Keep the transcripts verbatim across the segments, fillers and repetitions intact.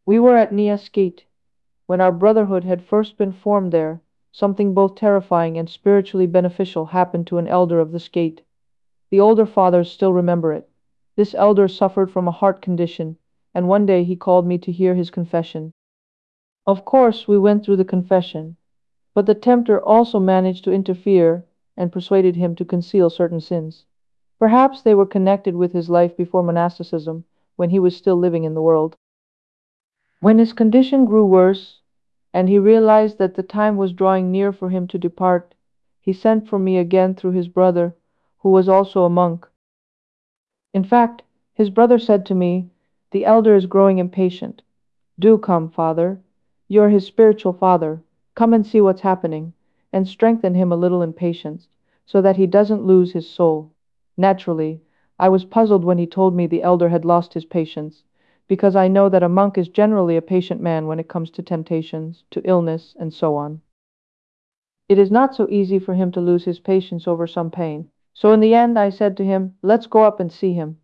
We were at Nias Gate. When our brotherhood had first been formed there, something both terrifying and spiritually beneficial happened to an elder of this gate. The older fathers still remember it. This elder suffered from a heart condition, and one day he called me to hear his confession. Of course, we went through the confession, but the tempter also managed to interfere and persuaded him to conceal certain sins. Perhaps they were connected with his life before monasticism, when he was still living in the world. When his condition grew worse, and he realized that the time was drawing near for him to depart, he sent for me again through his brother, who was also a monk. In fact, his brother said to me, "The elder is growing impatient. Do come, father. You're his spiritual father. Come and see what's happening, and strengthen him a little in patience, so that he doesn't lose his soul." Naturally, I was puzzled when he told me the elder had lost his patience, because I know that a monk is generally a patient man when it comes to temptations, to illness, and so on. It is not so easy for him to lose his patience over some pain. So in the end I said to him, "Let's go up and see him."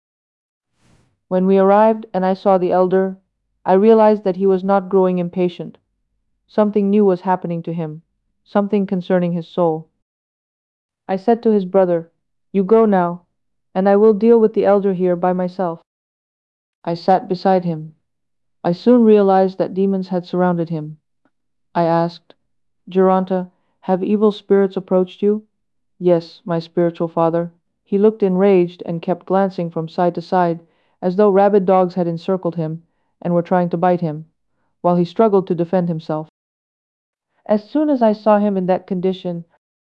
When we arrived and I saw the elder, I realized that he was not growing impatient. Something new was happening to him, something concerning his soul. I said to his brother, "You go now, and I will deal with the elder here by myself." I sat beside him. I soon realized that demons had surrounded him. I asked, "Geronta, have evil spirits approached you?" "Yes, my spiritual father." He looked enraged and kept glancing from side to side, as though rabid dogs had encircled him and were trying to bite him, while he struggled to defend himself. As soon as I saw him in that condition,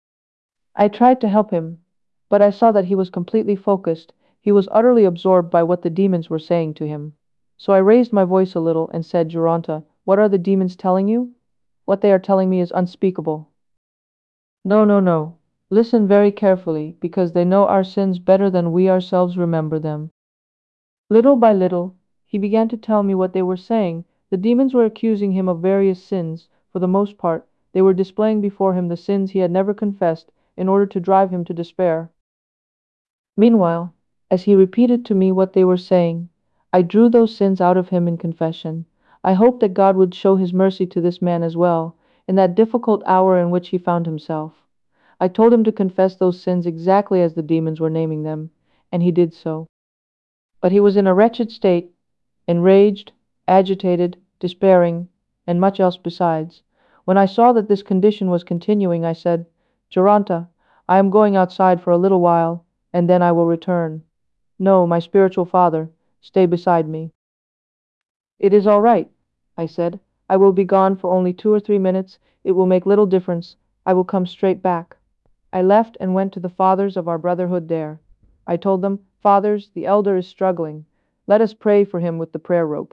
I tried to help him, but I saw that he was completely focused. He was utterly absorbed by what the demons were saying to him. So I raised my voice a little and said, "Geronta, what are the demons telling you?" "What they are telling me is unspeakable." "No, no, no. Listen very carefully, because they know our sins better than we ourselves remember them." Little by little, he began to tell me what they were saying. The demons were accusing him of various sins. For the most part, they were displaying before him the sins he had never confessed in order to drive him to despair. Meanwhile, as he repeated to me what they were saying, I drew those sins out of him in confession. I hoped that God would show his mercy to this man as well, in that difficult hour in which he found himself. I told him to confess those sins exactly as the demons were naming them, and he did so. But he was in a wretched state, enraged, agitated, despairing, and much else besides. When I saw that this condition was continuing, I said, "Geronta, I am going outside for a little while, and then I will return." "No, my spiritual father, stay beside me." "It is all right," I said. "I will be gone for only two or three minutes. It will make little difference. I will come straight back." I left and went to the fathers of our brotherhood there. I told them, "Fathers, the elder is struggling. Let us pray for him with the prayer rope."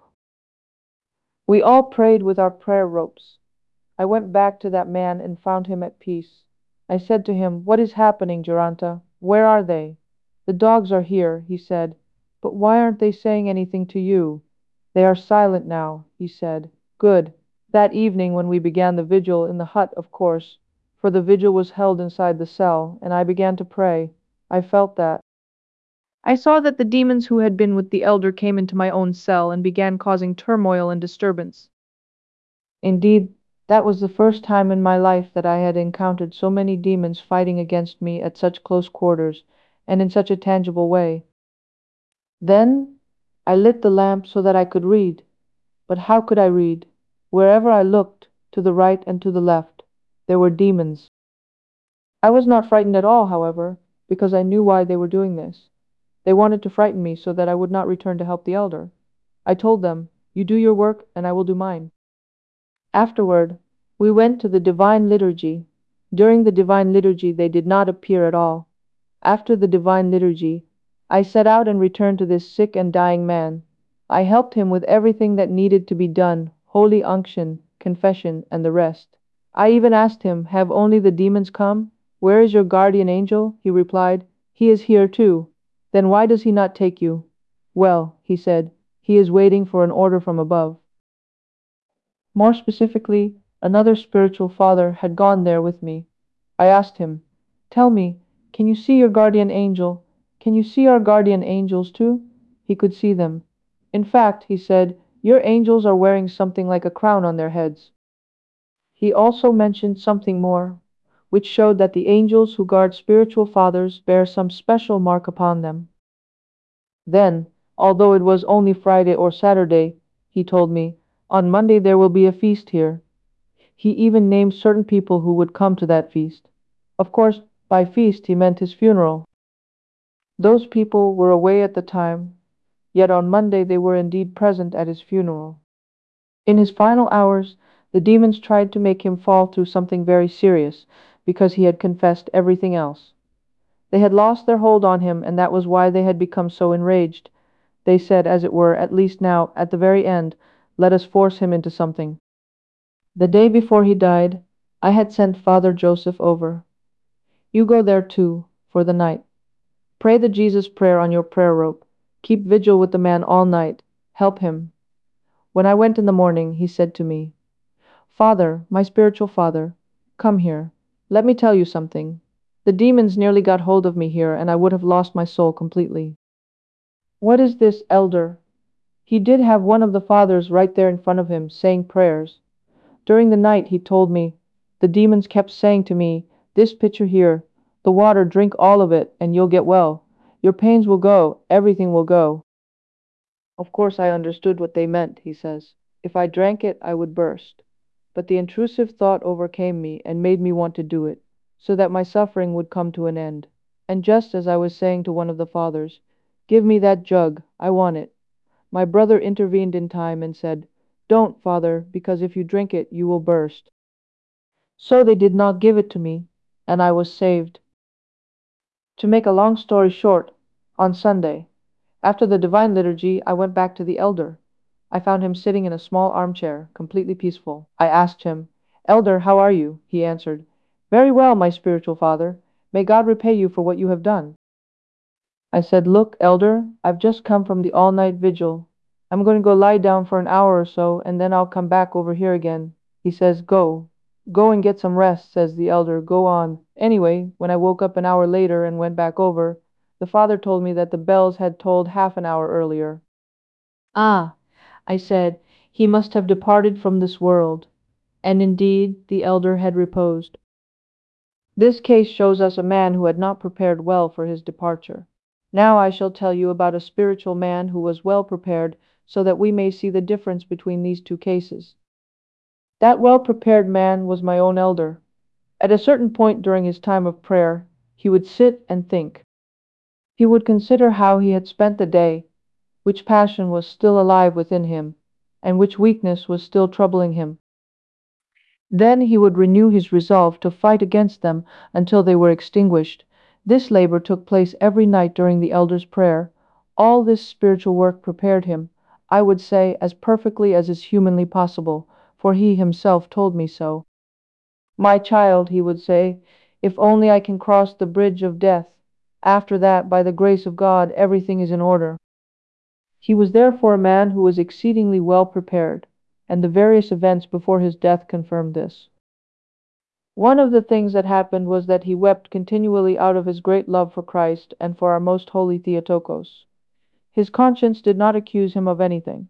We all prayed with our prayer ropes. I went back to that man and found him at peace. I said to him, "What is happening, Geronta? Where are they?" "The dogs are here," he said. "But why aren't they saying anything to you?" "They are silent now," he said. "Good." That evening when we began the vigil in the hut, of course, for the vigil was held inside the cell, and I began to pray, I felt that. I saw that the demons who had been with the elder came into my own cell and began causing turmoil and disturbance. Indeed, that was the first time in my life that I had encountered so many demons fighting against me at such close quarters and in such a tangible way. Then I lit the lamp so that I could read. But how could I read? Wherever I looked, to the right and to the left, there were demons. I was not frightened at all, however, because I knew why they were doing this. They wanted to frighten me so that I would not return to help the elder. I told them, "You do your work, and I will do mine." Afterward, we went to the Divine Liturgy. During the Divine Liturgy, they did not appear at all. After the Divine Liturgy, I set out and returned to this sick and dying man. I helped him with everything that needed to be done, holy unction, confession, and the rest. I even asked him, "Have only the demons come? Where is your guardian angel?" He replied, "He is here too." "Then why does he not take you?" "Well," he said, "he is waiting for an order from above." More specifically, another spiritual father had gone there with me. I asked him, "Tell me, can you see your guardian angel? Can you see our guardian angels too?" He could see them. "In fact," he said, Your angels are wearing something like a crown on their heads. He also mentioned something more, which showed that the angels who guard spiritual fathers bear some special mark upon them. Then, although it was only Friday or Saturday, he told me, on Monday there will be a feast here. He even named certain people who would come to that feast. Of course, by feast he meant his funeral. Those people were away at the time, yet on Monday they were indeed present at his funeral. In his final hours, the demons tried to make him fall through something very serious, because he had confessed everything else. They had lost their hold on him, and that was why they had become so enraged. They said, as it were, at least now, at the very end, let us force him into something. The day before he died, I had sent Father Joseph over. You go there too, for the night. Pray the Jesus prayer on your prayer rope. Keep vigil with the man all night. Help him. When I went in the morning, he said to me, Father, my spiritual father, come here. Let me tell you something. The demons nearly got hold of me here, and I would have lost my soul completely. What is this, elder? He did have one of the fathers right there in front of him, saying prayers. During the night, he told me, the demons kept saying to me, this pitcher here, the water, drink all of it, and you'll get well. Your pains will go, everything will go. Of course I understood what they meant, he says. If I drank it, I would burst. But the intrusive thought overcame me and made me want to do it, so that my suffering would come to an end. And just as I was saying to one of the fathers, give me that jug, I want it, my brother intervened in time and said, don't, father, because if you drink it, you will burst. So they did not give it to me, and I was saved. To make a long story short, on Sunday, after the Divine Liturgy, I went back to the elder. I found him sitting in a small armchair, completely peaceful. I asked him, Elder, how are you? He answered, very well, my spiritual father. May God repay you for what you have done. I said, look, elder, I've just come from the all-night vigil. I'm going to go lie down for an hour or so, and then I'll come back over here again. He says, go. Go and get some rest, says the elder. Go on. Anyway, when I woke up an hour later and went back over, the father told me that the bells had tolled half an hour earlier. Ah, I said, he must have departed from this world. And indeed, the elder had reposed. This case shows us a man who had not prepared well for his departure. Now I shall tell you about a spiritual man who was well prepared, so that we may see the difference between these two cases. That well-prepared man was my own elder. At a certain point during his time of prayer, he would sit and think. He would consider how he had spent the day, which passion was still alive within him, and which weakness was still troubling him. Then he would renew his resolve to fight against them until they were extinguished. This labor took place every night during the elder's prayer. All this spiritual work prepared him, I would say, as perfectly as is humanly possible, for he himself told me so. My child, he would say, if only I can cross the bridge of death, after that, by the grace of God, everything is in order. He was therefore a man who was exceedingly well prepared, and the various events before his death confirmed this. One of the things that happened was that he wept continually out of his great love for Christ and for our most holy Theotokos. His conscience did not accuse him of anything.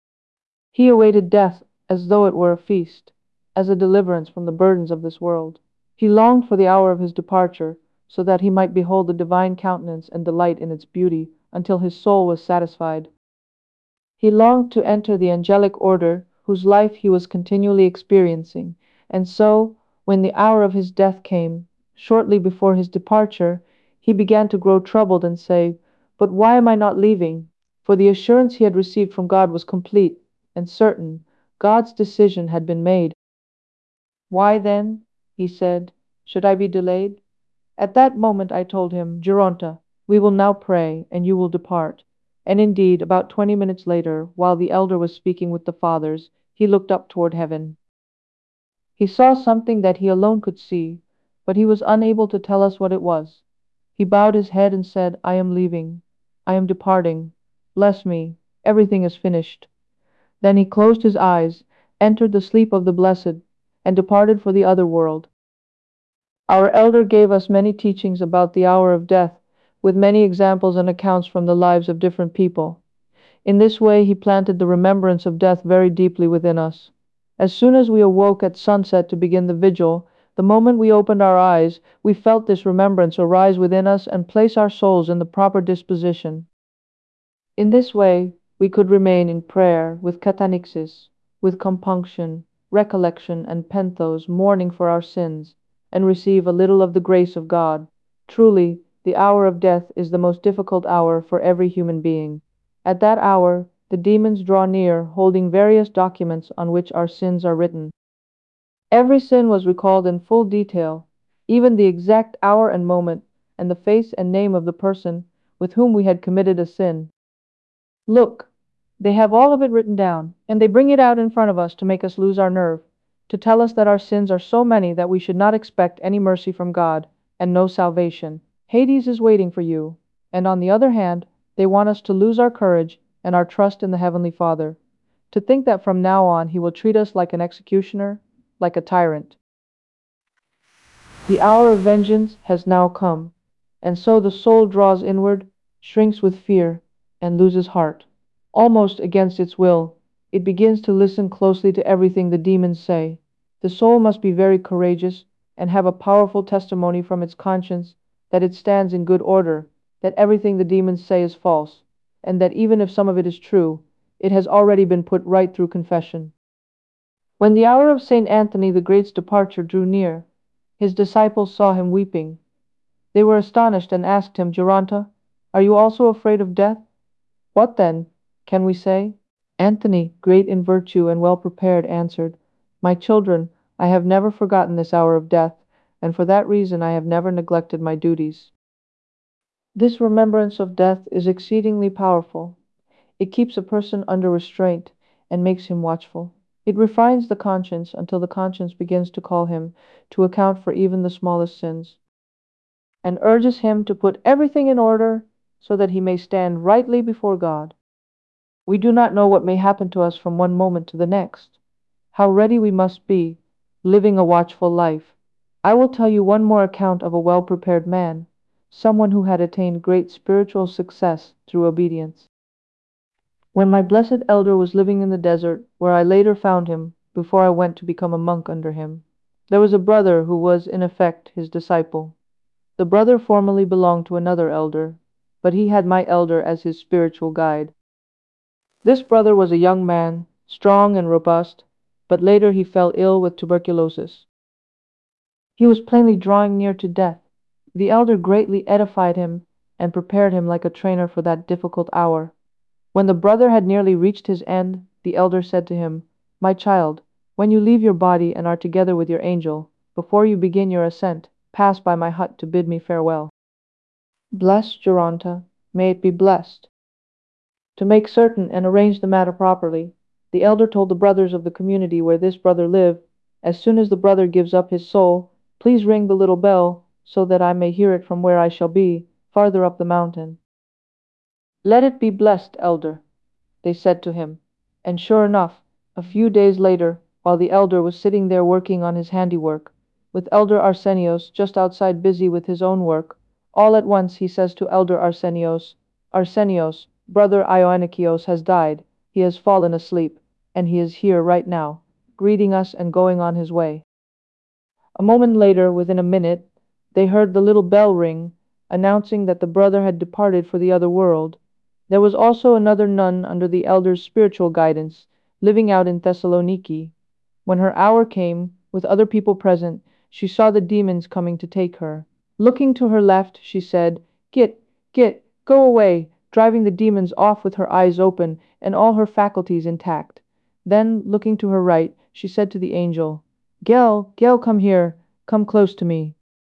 He awaited death as though it were a feast, as a deliverance from the burdens of this world. He longed for the hour of his departure, so that he might behold the divine countenance and delight in its beauty, until his soul was satisfied. He longed to enter the angelic order, whose life he was continually experiencing, and so, when the hour of his death came, shortly before his departure, he began to grow troubled and say, but why am I not leaving? For the assurance he had received from God was complete and certain. God's decision had been made. Why then, he said, should I be delayed? At that moment I told him, Geronta, we will now pray, and you will depart. And indeed, about twenty minutes later, while the elder was speaking with the fathers, he looked up toward heaven. He saw something that he alone could see, but he was unable to tell us what it was. He bowed his head and said, I am leaving. I am departing. Bless me. Everything is finished. Then he closed his eyes, entered the sleep of the blessed, and departed for the other world. Our elder gave us many teachings about the hour of death, with many examples and accounts from the lives of different people. In this way, he planted the remembrance of death very deeply within us. As soon as we awoke at sunset to begin the vigil, the moment we opened our eyes, we felt this remembrance arise within us and place our souls in the proper disposition. In this way, we could remain in prayer with katanixis, with compunction, recollection, and penthos, mourning for our sins, and receive a little of the grace of God. Truly, the hour of death is the most difficult hour for every human being. At that hour, the demons draw near, holding various documents on which our sins are written. Every sin was recalled in full detail, even the exact hour and moment, and the face and name of the person with whom we had committed a sin. Look, they have all of it written down, and they bring it out in front of us to make us lose our nerve, to tell us that our sins are so many that we should not expect any mercy from God, and no salvation. Hades is waiting for you. And on the other hand, they want us to lose our courage and our trust in the Heavenly Father, to think that from now on He will treat us like an executioner, like a tyrant. The hour of vengeance has now come, and so the soul draws inward, shrinks with fear, and loses heart. Almost against its will, it begins to listen closely to everything the demons say. The soul must be very courageous and have a powerful testimony from its conscience that it stands in good order, that everything the demons say is false, and that even if some of it is true, it has already been put right through confession. When the hour of Saint Anthony the Great's departure drew near, his disciples saw him weeping. They were astonished and asked him, Geronta, are you also afraid of death? What then, can we say? Anthony, great in virtue and well prepared, answered, My children, I have never forgotten this hour of death, and for that reason I have never neglected my duties. This remembrance of death is exceedingly powerful. It keeps a person under restraint and makes him watchful. It refines the conscience until the conscience begins to call him to account for even the smallest sins, and urges him to put everything in order so that he may stand rightly before God. We do not know what may happen to us from one moment to the next. How ready we must be, living a watchful life. I will tell you one more account of a well-prepared man, someone who had attained great spiritual success through obedience. When my blessed elder was living in the desert, where I later found him, before I went to become a monk under him, there was a brother who was, in effect, his disciple. The brother formerly belonged to another elder, but he had my elder as his spiritual guide. This brother was a young man, strong and robust, but later he fell ill with tuberculosis. He was plainly drawing near to death. The elder greatly edified him and prepared him like a trainer for that difficult hour. When the brother had nearly reached his end, the elder said to him, My child, when you leave your body and are together with your angel, before you begin your ascent, pass by my hut to bid me farewell. Bless Geronta, may it be blessed. To make certain and arrange the matter properly, the elder told the brothers of the community where this brother lived, As soon as the brother gives up his soul, please ring the little bell, so that I may hear it from where I shall be, farther up the mountain. Let it be blessed, elder, they said to him. And sure enough, a few days later, while the elder was sitting there working on his handiwork, with Elder Arsenios just outside busy with his own work, all at once he says to Elder Arsenios, Arsenios, Brother Ioannikios has died, he has fallen asleep, and he is here right now, greeting us and going on his way. A moment later, within a minute, they heard the little bell ring, announcing that the brother had departed for the other world. There was also another nun under the elder's spiritual guidance, living out in Thessaloniki. When her hour came, with other people present, she saw the demons coming to take her. Looking to her left, she said, Git, Git, go away, driving the demons off with her eyes open and all her faculties intact. Then, looking to her right, she said to the angel, Gel, Gel, come here, come close to me.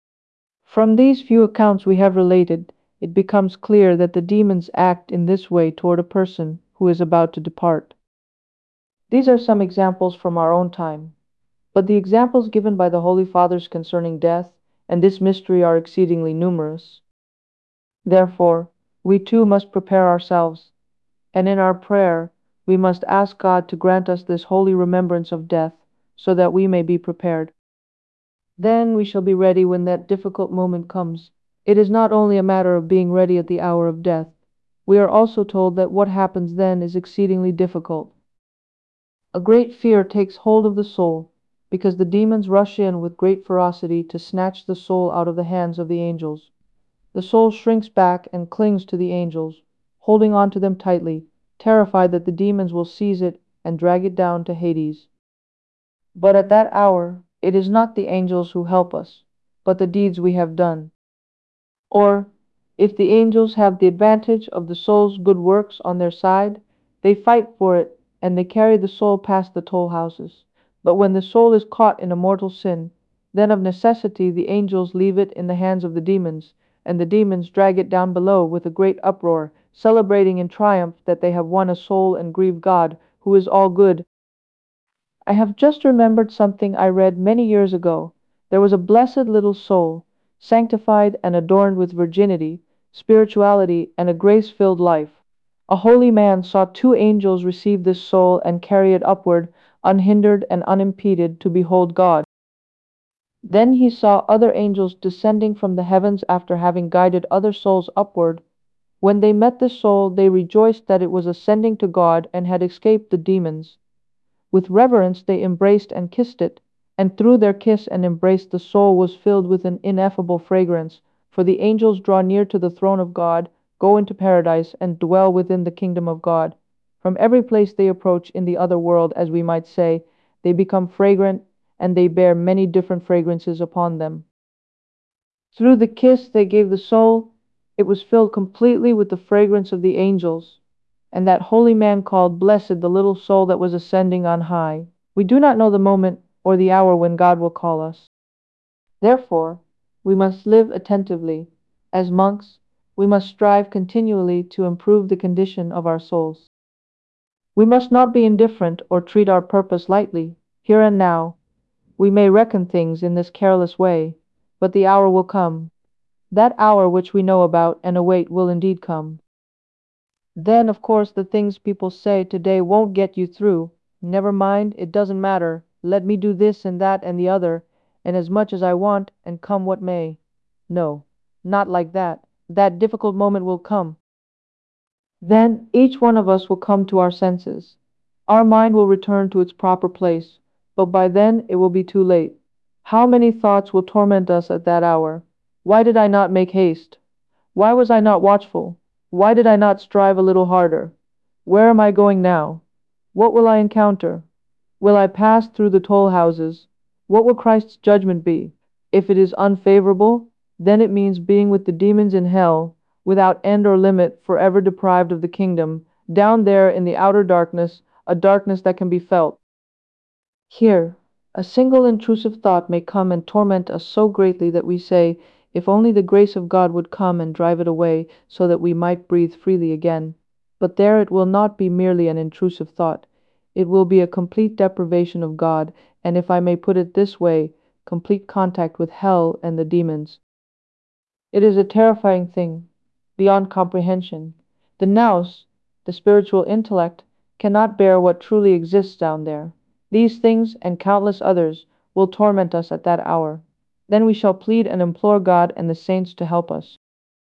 From these few accounts we have related, it becomes clear that the demons act in this way toward a person who is about to depart. These are some examples from our own time, but the examples given by the Holy Fathers concerning death and this mystery are exceedingly numerous. Therefore, we too must prepare ourselves, and in our prayer we must ask God to grant us this holy remembrance of death, so that we may be prepared. Then we shall be ready when that difficult moment comes. It is not only a matter of being ready at the hour of death, We are also told that what happens then is exceedingly difficult. A great fear takes hold of the soul, because the demons rush in with great ferocity to snatch the soul out of the hands of the angels. The soul shrinks back and clings to the angels, holding on to them tightly, terrified that the demons will seize it and drag it down to Hades. But at that hour, it is not the angels who help us, but the deeds we have done. Or, if the angels have the advantage of the soul's good works on their side, they fight for it and they carry the soul past the toll houses. But when the soul is caught in a mortal sin, then of necessity the angels leave it in the hands of the demons, and the demons drag it down below with a great uproar, celebrating in triumph that they have won a soul and grieved God, who is all good. I have just remembered something I read many years ago. There was a blessed little soul, sanctified and adorned with virginity, spirituality, and a grace-filled life. A holy man saw two angels receive this soul and carry it upward, unhindered and unimpeded, to behold God. Then he saw other angels descending from the heavens after having guided other souls upward. When they met the soul, they rejoiced that it was ascending to God and had escaped the demons. With reverence they embraced and kissed it, and through their kiss and embrace the soul was filled with an ineffable fragrance, for the angels draw near to the throne of God, go into paradise, and dwell within the kingdom of God. From every place they approach in the other world, as we might say, they become fragrant, and they bear many different fragrances upon them. Through the kiss they gave the soul, it was filled completely with the fragrance of the angels. And that holy man called blessed the little soul that was ascending on high. We do not know the moment or the hour when God will call us. Therefore, we must live attentively. As monks, we must strive continually to improve the condition of our souls. We must not be indifferent or treat our purpose lightly. Here and now, we may reckon things in this careless way, but the hour will come. That hour which we know about and await will indeed come. Then, of course, the things people say today won't get you through. Never mind, it doesn't matter. Let me do this and that and the other, and as much as I want, and come what may. No, not like that. That difficult moment will come. Then each one of us will come to our senses. Our mind will return to its proper place, but by then it will be too late. How many thoughts will torment us at that hour? Why did I not make haste? Why was I not watchful? Why did I not strive a little harder? Where am I going now? What will I encounter? Will I pass through the toll houses? What will Christ's judgment be? If it is unfavorable, then it means being with the demons in hell, without end or limit, forever deprived of the kingdom, down there in the outer darkness, a darkness that can be felt. Here, a single intrusive thought may come and torment us so greatly that we say, if only the grace of God would come and drive it away, so that we might breathe freely again. But there it will not be merely an intrusive thought. It will be a complete deprivation of God, and if I may put it this way, complete contact with hell and the demons. It is a terrifying thing, beyond comprehension. The nous, the spiritual intellect, cannot bear what truly exists down there. These things, and countless others, will torment us at that hour. Then we shall plead and implore God and the saints to help us,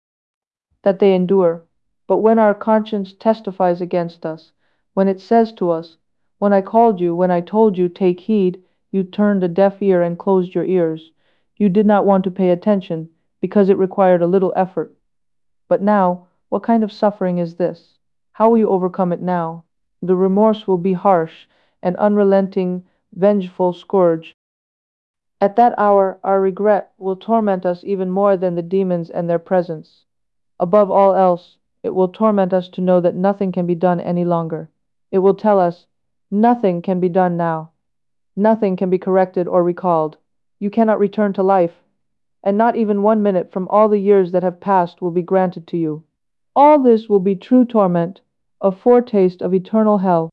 that they endure. But when our conscience testifies against us, when it says to us, when I called you, when I told you, take heed, you turned a deaf ear and closed your ears. You did not want to pay attention, because it required a little effort. But now, what kind of suffering is this? How will you overcome it now? The remorse will be harsh, an unrelenting, vengeful scourge. At that hour, our regret will torment us even more than the demons and their presence. Above all else, it will torment us to know that nothing can be done any longer. It will tell us, nothing can be done now. Nothing can be corrected or recalled. You cannot return to life, and not even one minute from all the years that have passed will be granted to you. All this will be true torment, a foretaste of eternal hell.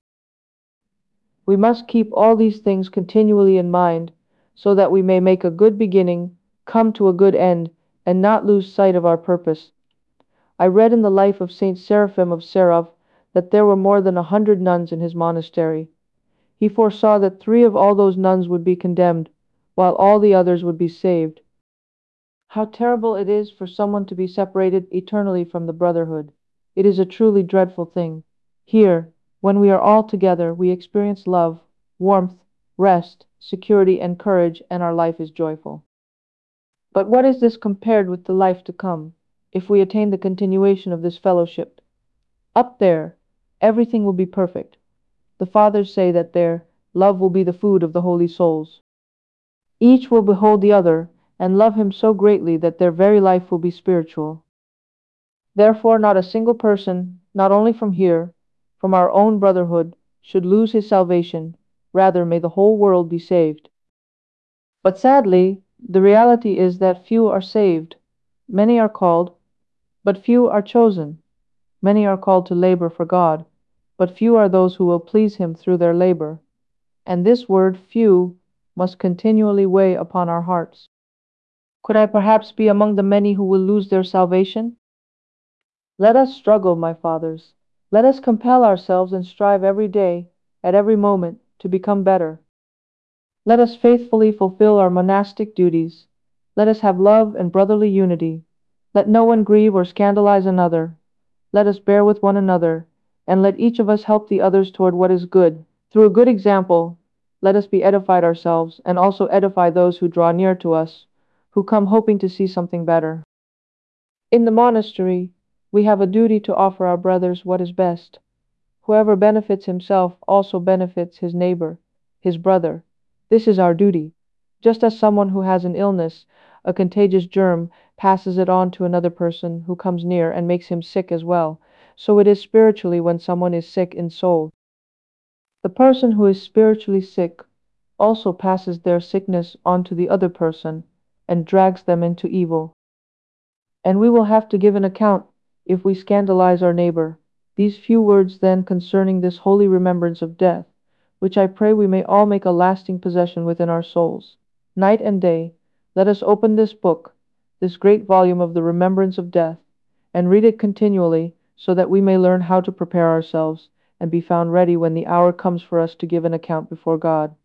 We must keep all these things continually in mind, so that we may make a good beginning, come to a good end, and not lose sight of our purpose. I read in the life of Saint Seraphim of Sarov that there were more than a hundred nuns in his monastery. He foresaw that three of all those nuns would be condemned, while all the others would be saved. How terrible it is for someone to be separated eternally from the brotherhood. It is a truly dreadful thing. Here, when we are all together, we experience love, warmth, rest, security, and courage, and our life is joyful. But what is this compared with the life to come, if we attain the continuation of this fellowship? Up there, everything will be perfect. The fathers say that there, love will be the food of the holy souls. Each will behold the other, and love him so greatly that their very life will be spiritual. Therefore, not a single person, not only from here, from our own brotherhood, should lose his salvation. Rather, may the whole world be saved. But sadly, the reality is that few are saved. Many are called, but few are chosen. Many are called to labor for God, but few are those who will please Him through their labor. And this word few must continually weigh upon our hearts. Could I perhaps be among the many who will lose their salvation? Let us struggle, my fathers. Let us compel ourselves and strive every day, at every moment, to become better. Let us faithfully fulfill our monastic duties. Let us have love and brotherly unity. Let no one grieve or scandalize another. Let us bear with one another, and let each of us help the others toward what is good. Through a good example, let us be edified ourselves, and also edify those who draw near to us, who come hoping to see something better. In the monastery, we have a duty to offer our brothers what is best. Whoever benefits himself also benefits his neighbor, his brother. This is our duty. Just as someone who has an illness, a contagious germ, passes it on to another person who comes near and makes him sick as well, so it is spiritually when someone is sick in soul. The person who is spiritually sick also passes their sickness on to the other person and drags them into evil. And we will have to give an account if we scandalize our neighbor. These few words then concerning this holy remembrance of death, which I pray we may all make a lasting possession within our souls. Night and day, let us open this book, this great volume of the remembrance of death, and read it continually, so that we may learn how to prepare ourselves, and be found ready when the hour comes for us to give an account before God.